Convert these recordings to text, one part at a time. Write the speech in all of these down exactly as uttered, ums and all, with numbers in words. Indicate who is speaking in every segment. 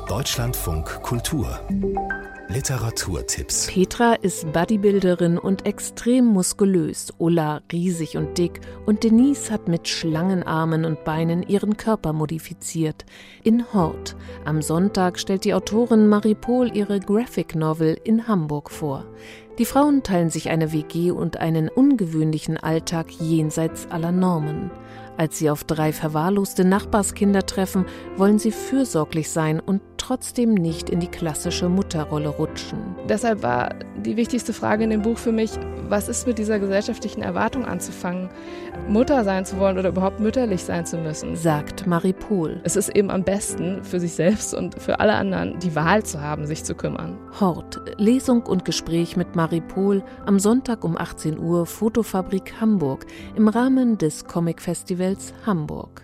Speaker 1: Deutschlandfunk Kultur Literaturtipps.
Speaker 2: Petra ist Bodybuilderin und extrem muskulös, Ulla riesig und dick und Denise hat mit Schlangenarmen und Beinen ihren Körper modifiziert. In Hort. Am Sonntag stellt die Autorin Marie Pohl ihre Graphic Novel in Hamburg vor. Die Frauen teilen sich eine W G und einen ungewöhnlichen Alltag jenseits aller Normen. Als sie auf drei verwahrloste Nachbarskinder treffen, wollen sie fürsorglich sein und trotzdem nicht in die klassische Mutterrolle rutschen.
Speaker 3: Deshalb war die wichtigste Frage in dem Buch für mich, was ist mit dieser gesellschaftlichen Erwartung anzufangen, Mutter sein zu wollen oder überhaupt mütterlich sein zu müssen,
Speaker 2: sagt Marie Pohl.
Speaker 3: Es ist eben am besten für sich selbst und für alle anderen, die Wahl zu haben, sich zu kümmern.
Speaker 2: Hort. Lesung und Gespräch mit Marie Pohl am Sonntag um achtzehn Uhr, Fotofabrik Hamburg, im Rahmen des Comic-Festivals Hamburg.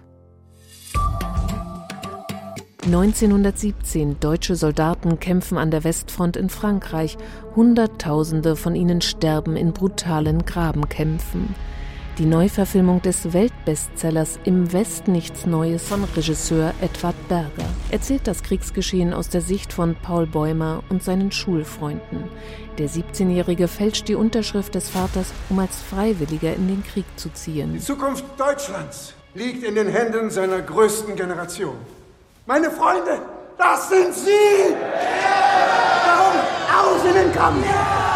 Speaker 2: neunzehnhundertsiebzehn. Deutsche Soldaten kämpfen an der Westfront in Frankreich. Hunderttausende von ihnen sterben in brutalen Grabenkämpfen. Die Neuverfilmung des Weltbestsellers Im Westen nichts Neues von Regisseur Edward Berger erzählt das Kriegsgeschehen aus der Sicht von Paul Bäumer und seinen Schulfreunden. Der siebzehnjährige fälscht die Unterschrift des Vaters, um als Freiwilliger in den Krieg zu ziehen.
Speaker 4: Die Zukunft Deutschlands liegt in den Händen seiner größten Generation. Meine Freunde, das sind Sie! Darum, aus in den Kampf!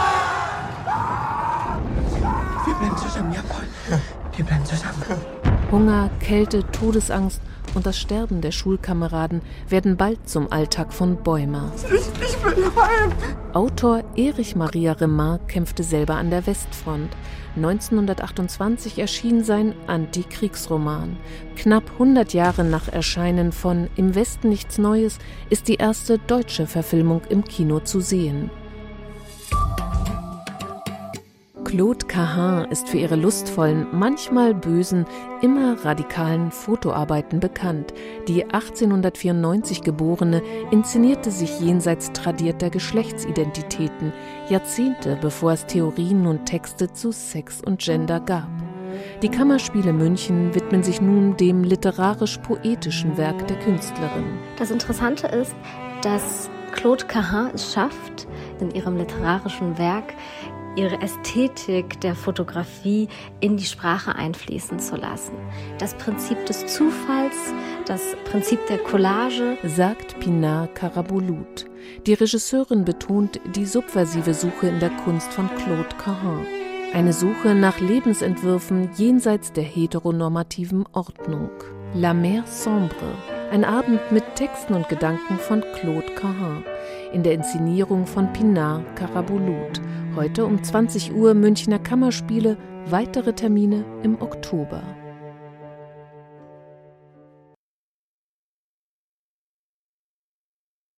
Speaker 5: Wir bleiben zusammen, jawohl. Wir bleiben zusammen.
Speaker 2: Hunger, Kälte, Todesangst und das Sterben der Schulkameraden werden bald zum Alltag von Bäumer.
Speaker 5: Ich, ich will heim!
Speaker 2: Autor Erich Maria Remarque kämpfte selber an der Westfront. neunzehnhundertachtundzwanzig erschien sein Antikriegsroman. Knapp hundert Jahre nach Erscheinen von Im Westen nichts Neues ist die erste deutsche Verfilmung im Kino zu sehen. Claude Cahun ist für ihre lustvollen, manchmal bösen, immer radikalen Fotoarbeiten bekannt. Die achtzehnhundertvierundneunzig geborene inszenierte sich jenseits tradierter Geschlechtsidentitäten, Jahrzehnte bevor es Theorien und Texte zu Sex und Gender gab. Die Kammerspiele München widmen sich nun dem literarisch-poetischen Werk der Künstlerin.
Speaker 6: Das Interessante ist, dass Claude Cahun es schafft, in ihrem literarischen Werk ihre Ästhetik der Fotografie in die Sprache einfließen zu lassen. Das Prinzip des Zufalls, das Prinzip der Collage,
Speaker 2: sagt Pinar Karabulut. Die Regisseurin betont die subversive Suche in der Kunst von Claude Cahun. Eine Suche nach Lebensentwürfen jenseits der heteronormativen Ordnung. La Mer Sombre, ein Abend mit Texten und Gedanken von Claude Cahun. In der Inszenierung von Pinar Karabulut. Heute um zwanzig Uhr Münchner Kammerspiele, weitere Termine im Oktober.